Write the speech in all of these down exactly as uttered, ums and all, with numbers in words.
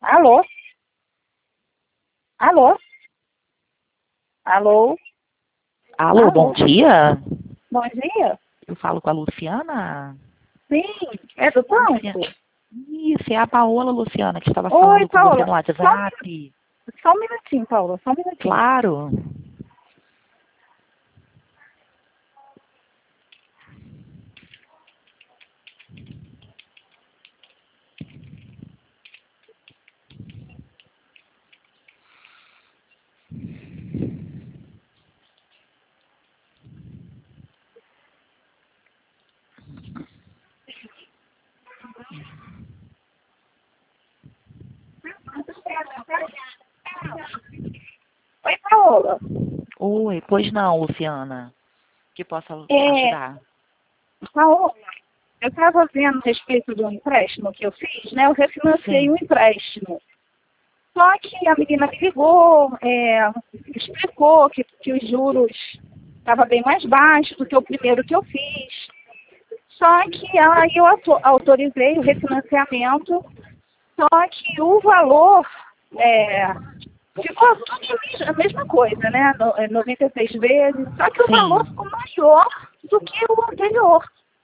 Alô? Alô? Alô? Alô, Alô? bom dia. Bom dia? Eu falo com a Luciana. Sim, é do Luciana. banco? Isso, é a Paola, Luciana, que estava Oi, falando com você Paula. no Só um, WhatsApp. só um minutinho, Paula, só um minutinho. Claro. Oi, Paola. Oi, pois não, Luciana. Que possa É, ajudar. Paola, eu estava vendo a respeito do empréstimo que eu fiz, né? Eu refinanciei Sim. um empréstimo. Só que a menina me ligou, é, explicou que, que os juros estavam bem mais baixos do que o primeiro que eu fiz. Só que aí eu auto- autorizei o refinanciamento, só que o valor é, ficou tudo a mesma coisa, né? No- é, noventa e seis vezes, só que o valor Sim. ficou maior do que o anterior.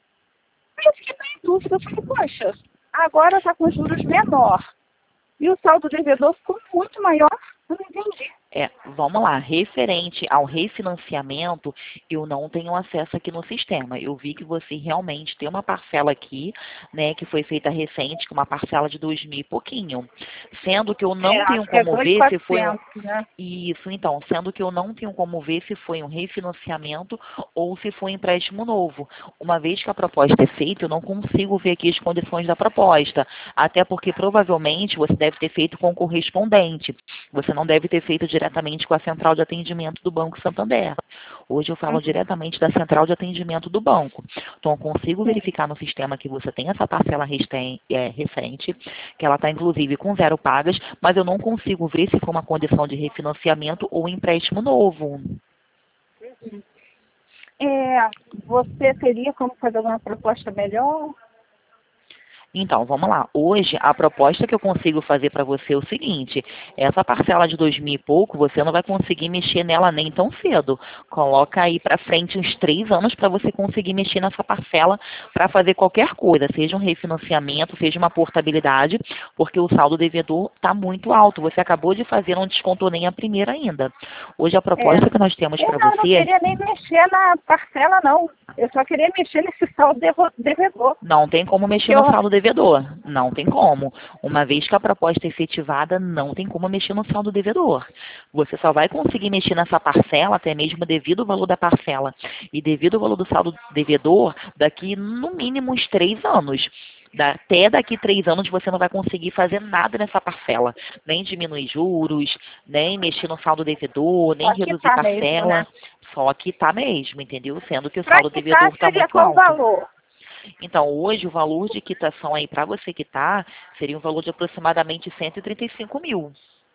Aí eu fiquei em dúvida, eu falei, poxa, agora está com juros menor. E o saldo devedor ficou muito maior, eu não entendi. É, vamos lá, referente ao refinanciamento, eu não tenho acesso aqui no sistema. Eu vi que você realmente tem uma parcela aqui, né, que foi feita recente, com uma parcela de dois mil e pouquinho. Sendo que eu É, não tenho acho que é como dois mil e ver se foi um. quatrocentos, né? Isso, então, sendo que eu não tenho como ver se foi um refinanciamento ou se foi um empréstimo novo. Uma vez que a proposta é feita, eu não consigo ver aqui as condições da proposta. Até porque provavelmente você deve ter feito com correspondente. Você não deve ter feito diretamente com a central de atendimento do Banco Santander. Hoje eu falo Uhum. diretamente da central de atendimento do banco. Então eu consigo Sim. verificar no sistema que você tem essa parcela resten- é, recente, que ela está inclusive com zero pagas, mas eu não consigo ver se foi uma condição de refinanciamento ou empréstimo novo. É, você teria como fazer uma proposta melhor? Então, vamos lá. Hoje, a proposta que eu consigo fazer para você é o seguinte: essa parcela de dois mil e pouco, você não vai conseguir mexer nela nem tão cedo. Coloca aí para frente uns três anos para você conseguir mexer nessa parcela para fazer qualquer coisa, seja um refinanciamento, seja uma portabilidade, porque o saldo devedor está muito alto. Você acabou de fazer, não descontou nem a primeira ainda. Hoje, a É. proposta que nós temos Eu para não, não você é. queria nem mexer na parcela, não. Eu só queria mexer nesse saldo devo- devedor. Não tem como mexer Que no eu, saldo devedor. Não tem como. Uma vez que a proposta é efetivada, não tem como mexer no saldo devedor. Você só vai conseguir mexer nessa parcela, até mesmo devido ao valor da parcela e devido ao valor do saldo devedor, daqui no mínimo uns três anos. Da- Até daqui três anos você não vai conseguir fazer nada nessa parcela. Nem diminuir juros, nem mexer no saldo devedor, nem só reduzir quitar mesmo, né? parcela. Só que tá mesmo, entendeu? Sendo que o Para saldo quitar devedor está seria muito qual o alto. valor? Então, hoje o valor de quitação aí para você quitar seria um valor de aproximadamente cento e trinta e cinco mil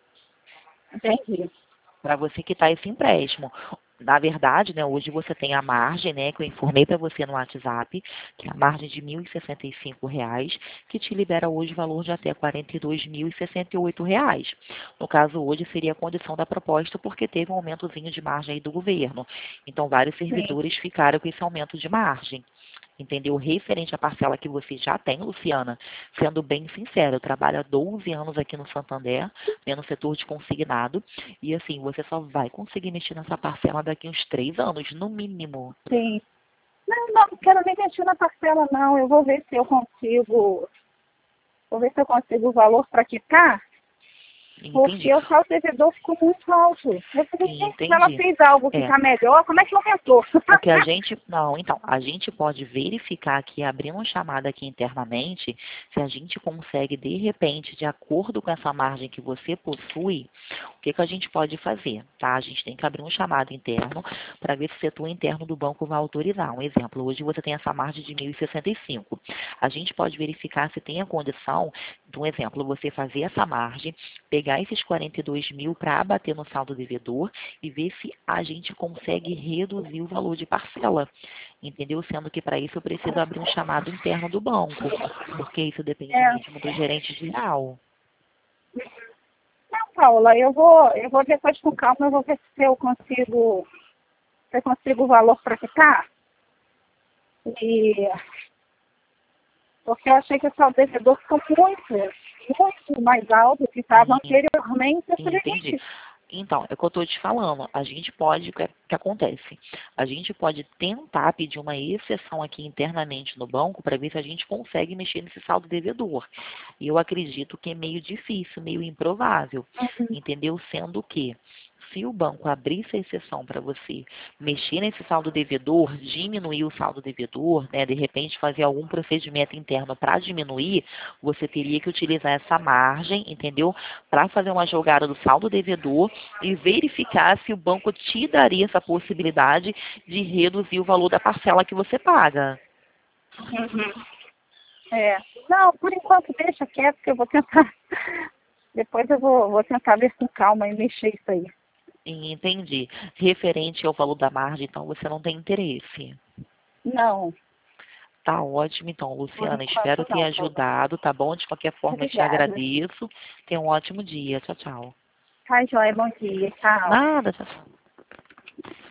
Entendi. para você quitar esse empréstimo. Na verdade, né, hoje você tem a margem, né, que eu informei para você no WhatsApp, que é a margem de mil e sessenta e cinco reais, que te libera hoje o valor de até quarenta e dois mil e sessenta e oito reais. No caso, hoje seria a condição da proposta, porque teve um aumentozinho de margem aí do governo. Então, vários Sim. servidores ficaram com esse aumento de margem. Entendeu? Referente à parcela que você já tem, Luciana, sendo bem sincera, eu trabalho há doze anos aqui no Santander, né, no setor de consignado, e assim, você só vai conseguir mexer nessa parcela daqui uns três anos, no mínimo. Sim. Não, não, não quero nem mexer na parcela, não. Eu vou ver se eu consigo. Vou ver se eu consigo o valor para quitar. Entendi. Porque o saldo devedor ficou muito alto. Eu falei, gente, se ela Entendi. fez algo que É. está melhor, como é que aumentou? O que a gente, não, então, a gente pode verificar aqui, abrindo uma chamada aqui internamente, se a gente consegue, de repente, de acordo com essa margem que você possui, o que, que a gente pode fazer, tá? A gente tem que abrir um chamado interno para ver se o setor interno do banco vai autorizar. Um exemplo, hoje você tem essa margem de mil e sessenta e cinco. A gente pode verificar se tem a condição, de um exemplo, você fazer essa margem, pegar esses quarenta e dois mil para abater no saldo devedor e ver se a gente consegue reduzir o valor de parcela, entendeu? Sendo que para isso eu preciso abrir um chamado interno do banco, porque isso depende É, mesmo do gerente geral. Paula, eu vou, eu vou depois com calma, eu vou ver se eu consigo, se eu consigo o valor para ficar. E porque eu achei que o saldo devedor ficou muito, muito mais alto do que estava anteriormente. Eu falei, Entendi. gente, Então, é o que eu estou te falando. A gente pode, o que, que acontece? A gente pode tentar pedir uma exceção aqui internamente no banco para ver se a gente consegue mexer nesse saldo devedor. E eu acredito que é meio difícil, meio improvável, entendeu? Sendo que, se o banco abrisse a exceção para você mexer nesse saldo devedor, diminuir o saldo devedor, né, de repente fazer algum procedimento interno para diminuir, você teria que utilizar essa margem, entendeu? Para fazer uma jogada do saldo devedor e verificar se o banco te daria essa possibilidade de reduzir o valor da parcela que você paga. uhum. É, não, por enquanto deixa quieto que eu vou tentar, depois eu vou, vou tentar ver com calma e mexer isso aí. Entendi. Referente ao valor da margem, então você não tem interesse. Não, Tá ótimo, então, por Luciana. Espero enquanto ter não, Paula. ajudado, tá bom? De qualquer forma, eu te Obrigada. agradeço. Tenha um ótimo dia. Tchau, tchau. Tá, joia, bom dia, tchau. Nada, tchau, tchau.